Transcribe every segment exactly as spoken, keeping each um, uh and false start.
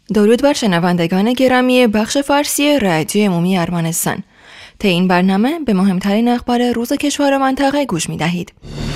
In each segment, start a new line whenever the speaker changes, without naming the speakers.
درود بر شنوندگان گرامی بخش فارسی رادیو عمومی ارمنستان. طی این برنامه به مهمترین اخبار روز کشور و منطقه گوش می دهید.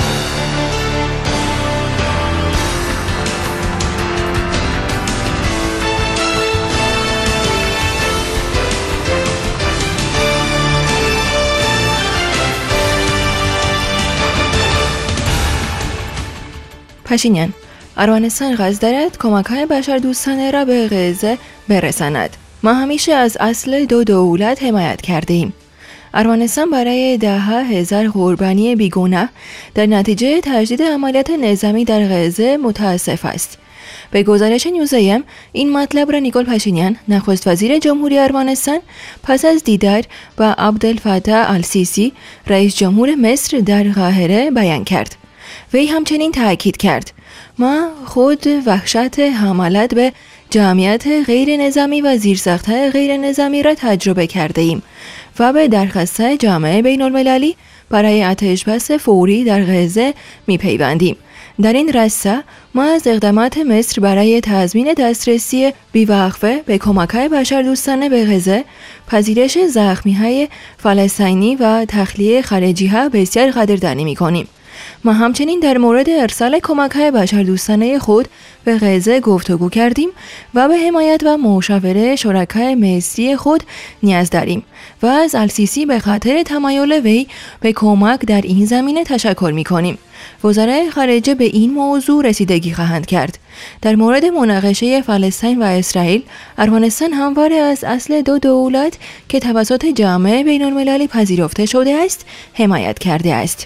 پشینیان: ارمنستان قصد دارد کمک‌های بشردوستانه را به غزه برساند. ما همیشه از اصل دو دولت حمایت کرده ایم. ارمنستان برای ده هزار قربانی بیگناه در نتیجه تجدید عملیات نظامی در غزه متاسف است. به گزارش نیوزایم این مطلب را نیکول پاشینیان، نخست وزیر جمهوری ارمنستان، پس از دیدار با عبدالفتاح السیسی رئیس جمهور مصر در قاهره بیان کرد. وی همچنین تاکید کرد: ما خود وحشت حملات به جمعیت غیر نظامی و زیرساخت‌های غیر نظامی را تجربه کرده ایم و به درخواست جامعه بین المللی برای آتش‌بس فوری در غزه می‌پیوندیم. در این راستا ما از اقدامات مصر برای تضمین دسترسی بی‌وقفه به کمک‌های بشردوستانه به غزه، پذیرش زخمی‌های فلسطینی و تخلیه خارجی‌ها بسیار قدردانی می‌کنیم. ما همچنین در مورد ارسال کمک‌های بشردوستانه خود به غزه گفتگو کردیم و به حمایت و مشاوره شرکای مصری خود نیاز داریم و از السیسی به خاطر تمایل وی به کمک در این زمینه تشکر می‌کنیم. وزرای خارجه به این موضوع رسیدگی خواهند کرد. در مورد مناقشه فلسطین و اسرائیل، ارمنستان همواره از اصل دو دولت که توسط جامعه بین المللی پذیرفته شده است حمایت کرده است.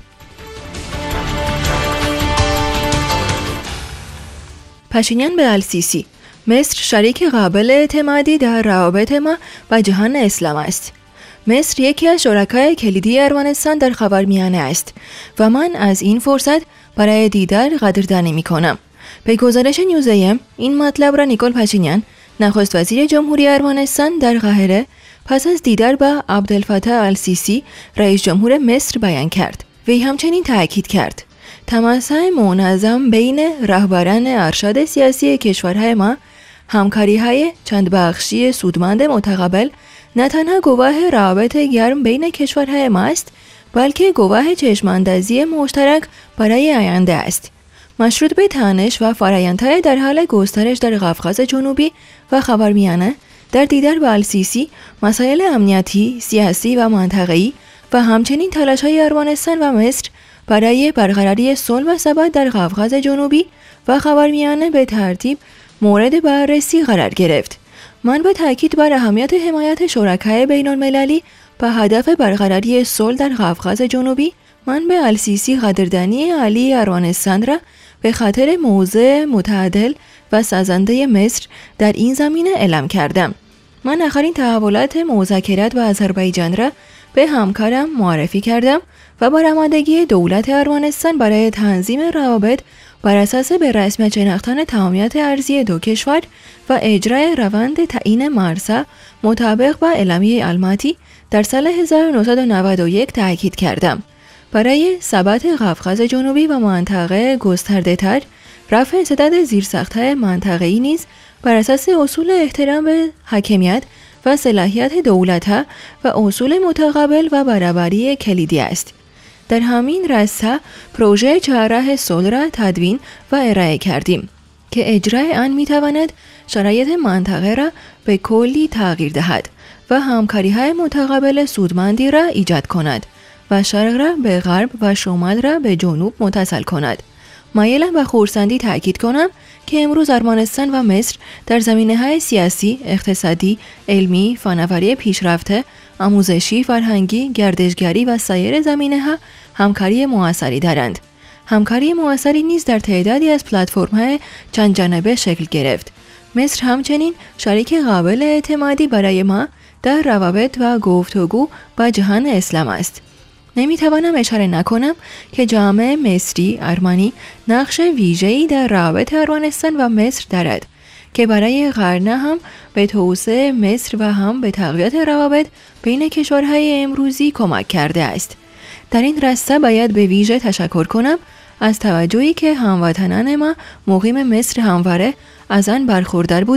پاشینیان به السیسی: مصر شریک قابل اعتمادی در روابط ما با جهان اسلام است. مصر یکی از شرکای کلیدی ارمنستان در خاورمیانه است و من از این فرصت برای دیدار قدردانی می کنم. به گزارش نیوزایم این مطلب را نیکول پاشینیان، نخست وزیر جمهوری ارمنستان در قاهره پس از دیدار با عبدالفتاح السیسی رئیس جمهور مصر بیان کرد. وی همچنین تاکید کرد: تماس‌های منظم بین رهبران ارشد سیاسی کشورهای ما، همکاری‌های چند بخشی سودمند متقابل نه تنها گواه روابط گرم بین کشورهای ما است، بلکه گواه چشم‌اندازی مشترک برای آینده است، مشروط به تنش و فرآیندهای در حال گسترش در قفقاز جنوبی و خاورمیانه. در دیدار با السیسی مسائل امنیتی، سیاسی و منطقه‌ای و همچنین تلاش‌های ارمنستان و مصر برای برقراری صلح و ثبات در قفقاز جنوبی و خاورمیانه به ترتیب مورد بررسی قرار گرفت. من با تاکید بر اهمیت حمایت شرکای بین المللی با هدف برقراری صلح در قفقاز جنوبی، من به السیسی قدردانی عالی ارمنستان را به خاطر موضع متعادل و سازنده مصر در این زمینه اعلام کردم. من آخرین تحولات مذاکرات با آذربایجان را به همکارم معرفی کردم و با آمادگی دولت ارمنستان برای تنظیم روابط بر اساس به رسمیت شناختن تمامیت ارضی دو کشور و اجرای روند تعیین مرزها مطابق با اعلامیه الماتی در سال هزار و نهصد و نود و یک تاکید کردم. برای ثبات قفقاز جنوبی و منطقه گسترده‌تر، رفع انسداد زیرساخت‌های منطقه‌ای نیز بر اساس اصول احترام به حاکمیت و صلاحیت دولت‌ها و اصول متقابل و برابری کلیدی است. در همین راستا پروژه چهارراه صلح را تدوین و ارائه کردیم که اجرای آن می‌تواند شرایط منطقه را به کلی تغییر دهد و همکاری‌های متقابل سودمندی را ایجاد کند و شرق را به غرب و شمال را به جنوب متصل کند. مایلم به خرسندی تأکید کنم که امروز ارمنستان و مصر در زمینه‌های سیاسی، اقتصادی، علمی، فناوری پیشرفته، آموزشی، فرهنگی، گردشگری و سایر زمینه‌ها همکاری موثری دارند. همکاری موثری نیز در تعدادی از پلتفرم‌های چند جانبه شکل گرفت. مصر همچنین شریک قابل اعتمادی برای ما در روابط و گفتگو با جهان اسلام است. نمیتوانم اشاره نکنم که جامعه مصری ارمنی نقش ویژه‌ای در روابط ارمنستان و مصر دارد که برای قرن‌ها هم به توسعه مصر و هم به تقویت روابط بین کشورهای امروزی کمک کرده است. در این راستا باید به ویژه تشکر کنم از توجهی که هموطنان ما مقیم مصر همواره از آن برخوردار بوده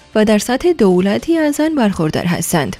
و در سطح دولتی از آن برخوردار هستند.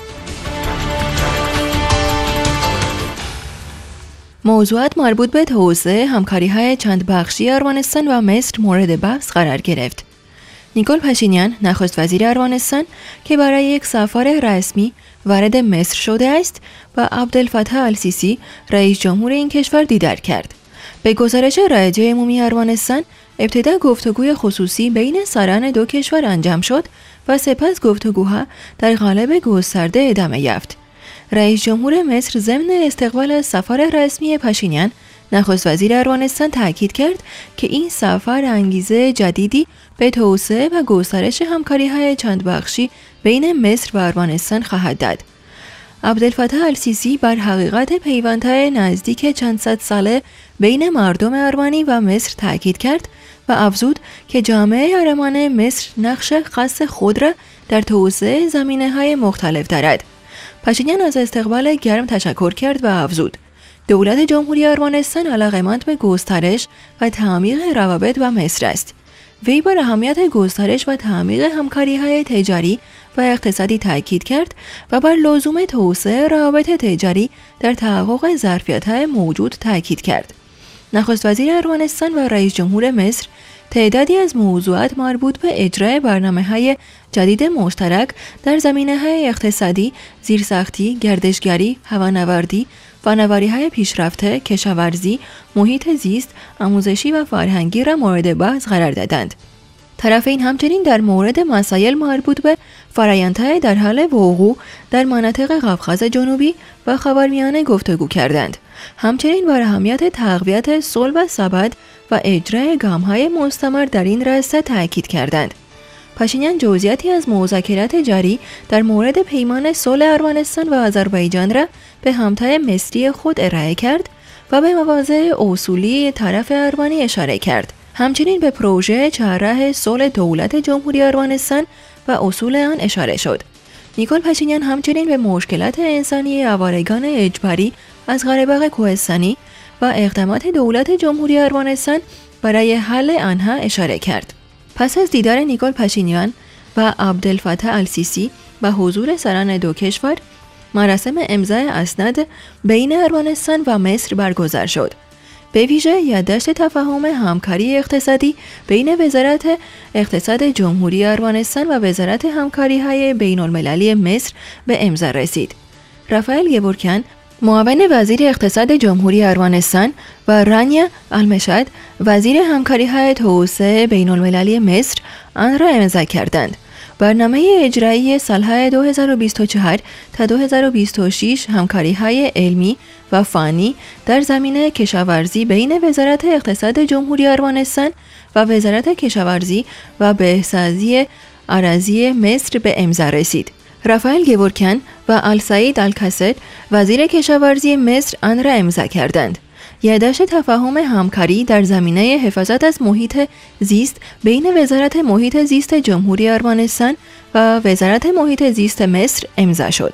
موضوعات مربوط به توسعه همکاری‌های چند بخشی ارمنستان و مصر مورد بحث قرار گرفت. نیکول پاشینیان نخست وزیر ارمنستان که برای یک سفر رسمی وارد مصر شده است و عبدالفتاح السیسی رئیس جمهور این کشور دیدار کرد. به گزارش رادیو عمومی ارمنستان ابتدا گفتگوی خصوصی بین سران دو کشور انجام شد و سپس گفتگوها در قالب گسترده ادامه یافت. رئیس جمهور مصر ضمن استقبال از سفر رسمی پاشینیان نخست وزیر ارمنستان تاکید کرد که این سفر انگیزه جدیدی به توسعه و گسترش همکاری‌های چند بخشی بین مصر و ارمنستان خواهد داد. عبدالفتاح السیسی بر حقیقت پیوندهای نزدیک چند صد ساله بین مردم ارمنی و مصر تاکید کرد و افزود که جامعه ارمن مصر نقش خاص خود را در توسعه زمینه‌های مختلف دارد. پاشینیان از استقبال گرم تشکر کرد و افزود دولت جمهوری ارمنستان علاقه‌مند به گسترش و تعمیق روابط با مصر است. وی بر اهمیت گسترش و تعمیق همکاری‌های تجاری و اقتصادی تاکید کرد و بر لزوم توسعه روابط تجاری در تحقق ظرفیت‌های موجود تاکید کرد. نخست وزیر ارمنستان و رئیس جمهور مصر تعدادی از موضوعات مربوط به اجرای برنامه‌های جدید مشترک در زمینه‌های اقتصادی، زیرساختی، گردشگری، هوانوردی، فناوری‌های پیشرفته، کشاورزی، محیط زیست، آموزشی و فرهنگی را مورد بحث قرار دادند. طرفین همچنین در مورد مسائل مربوط به فرآیندهای در حال وقوع در مناطق قفقاز جنوبی و خاورمیانه گفتگو کردند. همچنین بر اهمیت تقویت صلح و ثبات و اجرای گام‌های مستمر در این راستا تاکید کردند. پاشینیان جزئیاتی از مذاکرات جاری در مورد پیمان صلح ارمنستان و آذربایجان را به همتای مصری خود ارائه کرد و به مواضع اصولی طرف ارمنی اشاره کرد. همچنین به پروژه چهارراه صلح دولت جمهوری ارمنستان و اصول آن اشاره شد. نیکول پاشینیان همچنین به مشکلات انسانی آوارگان اجباری از قره‌باغ کوهستانی و اقدامات دولت جمهوری ارمنستان برای حل آنها اشاره کرد. پس از دیدار نیکول پاشینیان و عبدالفتاح السیسی و حضور سران دو کشور، مراسم امضای اسناد بین ارمنستان و مصر برگزار شد. به ویژه یادداشت تفاهم همکاری اقتصادی بین وزارت اقتصاد جمهوری ارمنستان و وزارت همکاری‌های بین‌المللی مصر به امضا رسید. رافائل گورکان، معاون وزیر اقتصاد جمهوری ارمنستان و رانیا المشاد، وزیر همکاری‌های توسعه بین‌المللی مصر، آن را امضا کردند. برنامه اجرایی سالهای دو هزار و بیست و چهار تا دو هزار و بیست و شش همکاری‌های علمی و فنی در زمینه کشاورزی بین وزارت اقتصاد جمهوری ارمنستان و وزارت کشاورزی و بهسازی اراضی مصر به امضا رسید. رافائل گورکان و السعید الکاسد، وزیر کشاورزی مصر، آن را امضا کردند. یادداشت تفاهم همکاری در زمینه حفاظت از محیط زیست بین وزارت محیط زیست جمهوری ارمنستان و وزارت محیط زیست مصر امضا شد.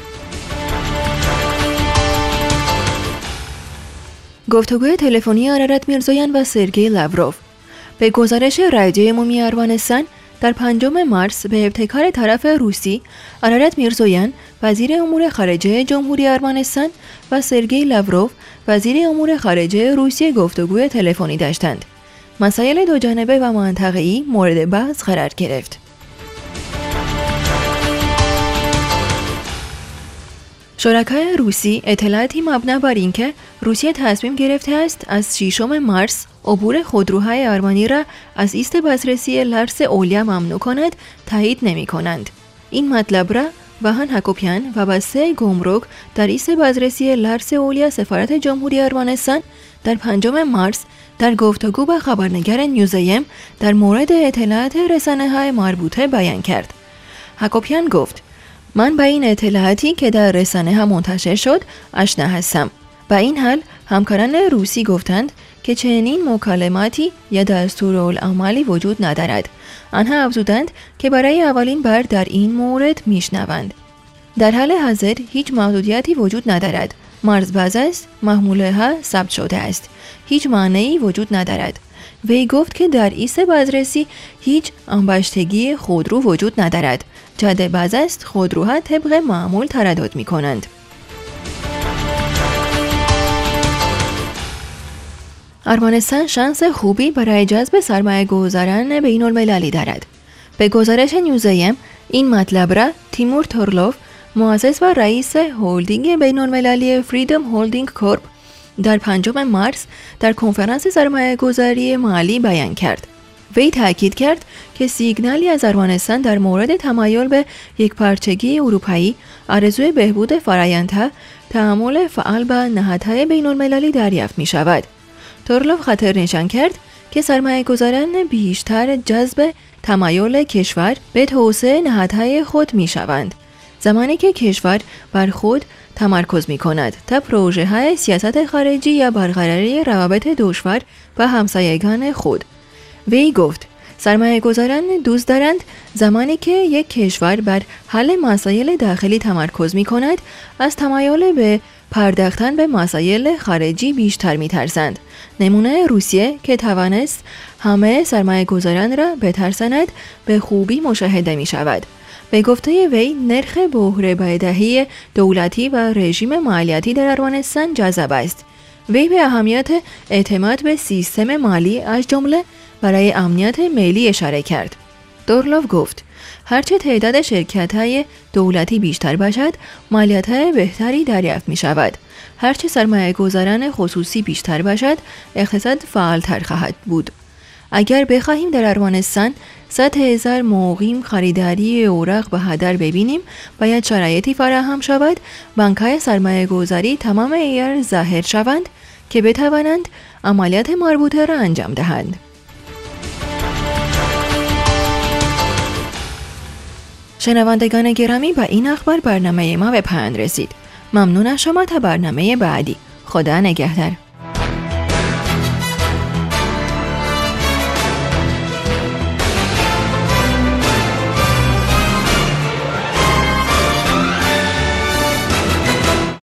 گفتگوی تلفنی آرارات میرزویان و سرگئی لاوروف. به گزارش رادیو عمومی ارمنستان، در پنجم مارس به ابتکار طرف روسی، آرارات میرزویان، وزیر امور خارجه جمهوری ارمنستان، و سرگئی لاوروف، وزیر امور خارجه روسیه گفتگوی تلفنی داشتند. مسائل دوجانبه و منطقه‌ای مورد بحث قرار گرفت. شرکای روسی اطلاعاتی مبنا بر اینکه روسیه تصمیم گرفته است از ششم مارس عبور خودروهای آرمانی را از ایست بازرسی لارس اولیا ممنوع کند تایید نمی کنند. این مطلب را وهان هاکوپیان، وابسته گمرک در ایست بازرسی لارس اولیا سفارت جمهوری ارمنستان، در پنجم مارس در گفتگو با خبرنگار نیوزایم در مورد اطلاعات رسانه‌های مربوطه بیان کرد. هاکوپیان گفت: من با این اطلاعاتی که در رسانه ها منتشر شد آشنا هستم. با این حال همکاران روسی گفتند که چنین مکالماتی یا دستورالعملی وجود ندارد. آنها افزودند که برای اولین بار در این مورد میشنوند. در حال حاضر هیچ محدودیتی وجود ندارد. مرزباز است، محموله ها ثبت شده است. هیچ مانعی وجود ندارد. وی گفت که در ایست بازرسی هیچ انباشتگی خودرو وجود ندارد. جاده باز است، خودروها طبق معمول تردد می کنند. ارمنستان شانس خوبی برای جذب سرمایه گذاران بین المللی دارد. به گزارش نیوزیم این مطلب را تیمور تورلوف، مؤسس و رئیس هولدینگ بین المللی فریدم هولدینگ کورپ در پنجم مارس در کنفرانس سرمایه گذاری مالی بیان کرد. وی تاکید کرد که سیگنالی از ارمنستان در مورد تمایل به یک پارچگی اروپایی، آرزوی بهبود فرآیندها، تعامل فعال با نهادهای بین المللی دریافت می شود. تورلوف خاطر نشان کرد که سرمایه گذاران بیشتر جذب تمایل کشور به توسعه نهادهای خود می شوند، زمانی که کشور بر خود تمرکز می کند تا پروژه های سیاست خارجی یا برقراری روابط دشوار با همسایگان خود. وی گفت سرمایه گذاران دوست دارند زمانی که یک کشور بر حل مسائل داخلی تمرکز می کند از تمایل به پرداختن به مسائل خارجی بیشتر می ترسند. نمونه روسیه که توانست همه سرمایه گذاران را بترساند به خوبی مشاهده می شود. به گفته وی نرخ بهره بدهی دولتی و رژیم مالیاتی در ارمنستان جذاب است. وی به اهمیت اعتماد به سیستم مالی از جمله برای امنیت ملی اشاره کرد. تورلوف گفت هرچه تعداد شرکت‌های دولتی بیشتر باشد، مالیات‌های بهتری دریافت می‌شود. هرچه سرمایه گذاران خصوصی بیشتر باشد، اقتصاد فعالتر خواهد بود. اگر بخواهیم در ارمنستان صد هزار مقیم خریداری اوراق به هدر ببینیم، باید شرایطی فراهم شود بانک‌های سرمایه گذاری تمام عیار ظاهر شوند که بتوانند عملیات مربوطه را انجام دهند. شنوندگان گرامی، با این اخبار برنامه ما به پایان رسید. ممنون از شما. تا برنامه بعدی. خدا نگهدار.